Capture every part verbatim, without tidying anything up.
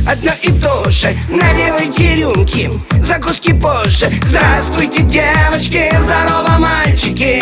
одно и то же. Наливайте рюмки, закуски позже. Здравствуйте, девочки, здорово, мальчики.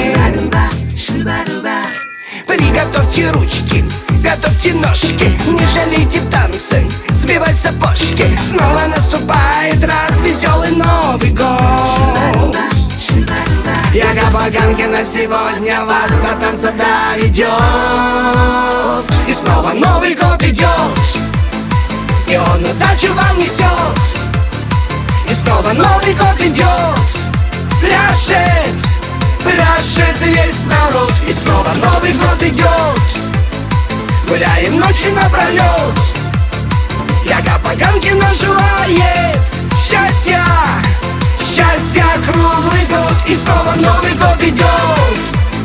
Приготовьте ручки, готовьте ножки, не жалейте в танце сбивать сапожки. Снова наступает раз веселый Новый год. Яга Поганкина сегодня вас до танца доведет. И снова Новый год идет, и он удачу вам несет. И снова Новый год идет, пляшет, пляшет весь народ. И снова Новый год идет, гуляем ночи напролет. Яга Поганкина желает счастья, счастья круглый год. И снова Новый год идет.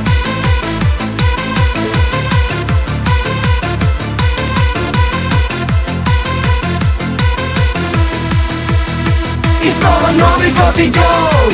И снова Новый год идет.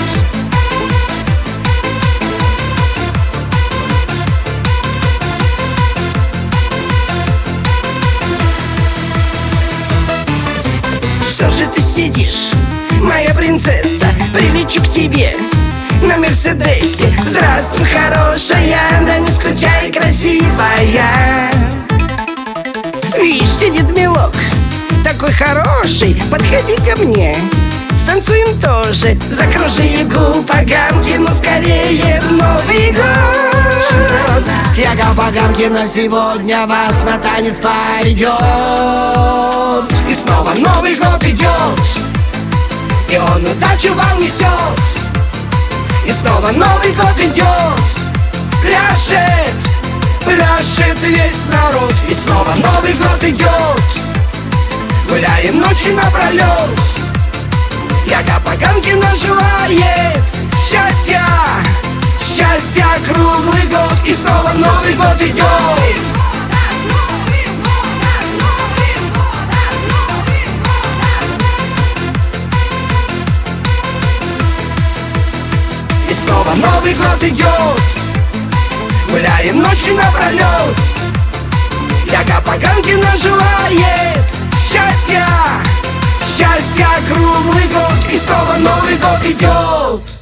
Что же ты сидишь, моя принцесса? Прилечу к тебе на Мерседесе. Здравствуй, хорошая, да не скучай, красивая. Видишь, сидит милок, такой хороший. Подходи ко мне, станцуем тоже. Закружи Ягу Поганкину скорее в Новый год. Яга Поганкина сегодня вас на танец поведет. И снова Новый год идет, и он удачу вам несет. И снова Новый год идет, пляшет, пляшет весь народ. И снова Новый год идет, гуляем ночи напролет. Яга Поганкина желает счастья, счастья круглый год. И снова Новый год идет. И снова Новый год идет, гуляем ночи напролет. Яга Поганкина желает счастья, счастья круглый год. И снова Новый год идет.